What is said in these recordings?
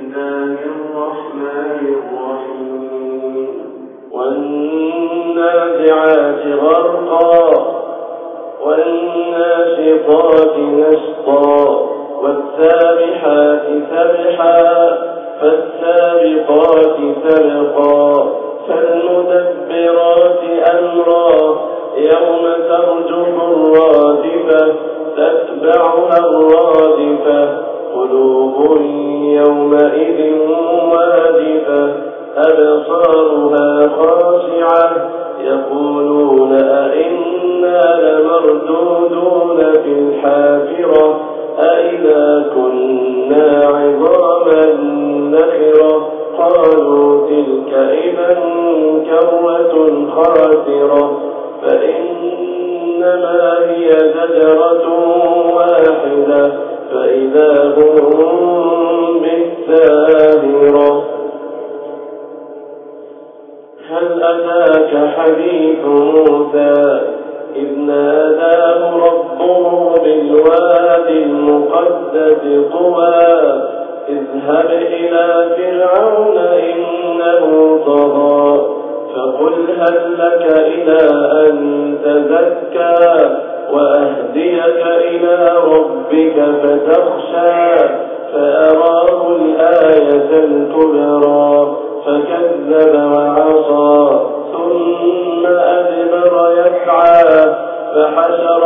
الله الرحمن الرحيم والنازعات غرقا والناشطات نشطا والسابحات سبحا فالسابقات سبقا فالمدبرات أمرا يوم ترجف الرادفة تتبعها الرادفة قلوب يومئذ واجفة أبصارها خاشعة يقولون أئنا لمردودون في الحافرة أئذا كنا عظاما نخرة قالوا تلك إذا كرة خاسرة فإنما هي زجرة واحدة فإذا هم بالساهرة هل أتاك حديث موسى إذ ناداه ربه بالوادي المقدس طوى اذهب إلى فرعون إنه طغى فقل هل لك إلى أن تزكى وأهديك إلى ربك فتخشى فأراه الآية الكبرى فكذب وعصى ثم أدبر يسعى فحشر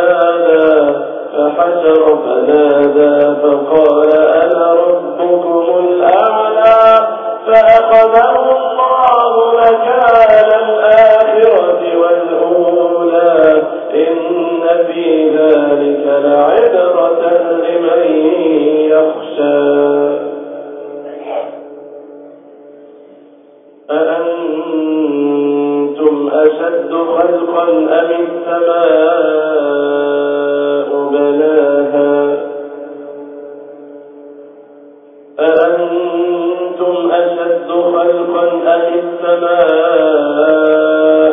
فنادى فقال أنا ربكم الأعلى فأخذه الله مكان الآخرة والأولى إن في ذلك لعبرة لمن يخشى أأنتم أشد خلقا أم السماء بناها أأنتم أشد خلقا أم السماء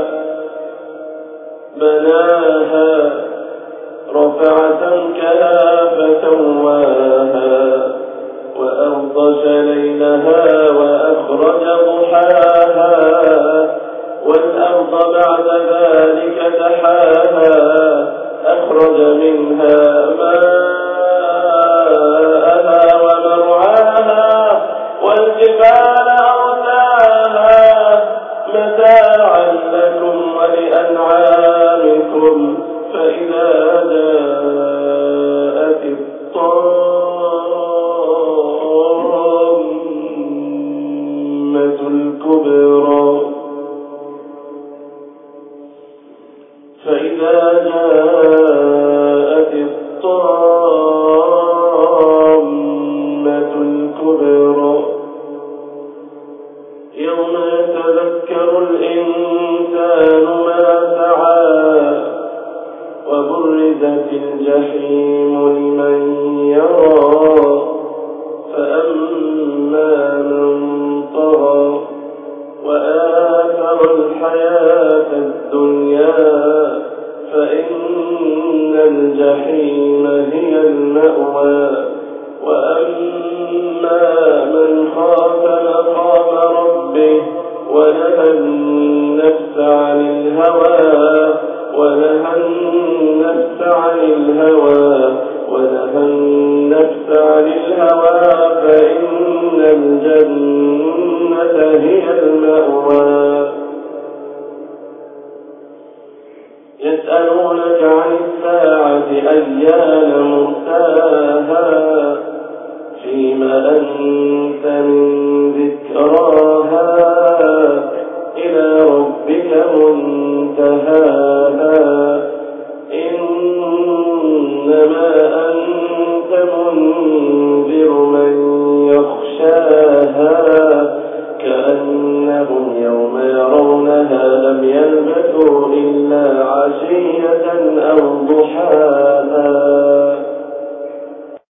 بناها رفع سمكها فسواها وأغطش ليلها وأخرج ضحاها والأرض بعد ذلك دحاها أخرج منها ماءها ومرعاها والجبال أرساها متاعا لكم ولأنعامكم فإذا جاءت الطامة الكبرى يوم يتذكر الإنسان ما سعى وبرزت الجحيم لمن يرى فأما من طغى وآثر الحياة الدنيا فإن الجحيم هي المأوى وأما من خاف مقام ربه ونهى النفس عن الهوى فإن الجنة هي المأوى يسألونك عن الساعة أيان مرساها فيما أنت من ذكراها إلى ربك منتهاها إنما أنت منذر من يخشاها كأنهم يوم يرونها لم يلبثوا إلا عشية أو ضحاها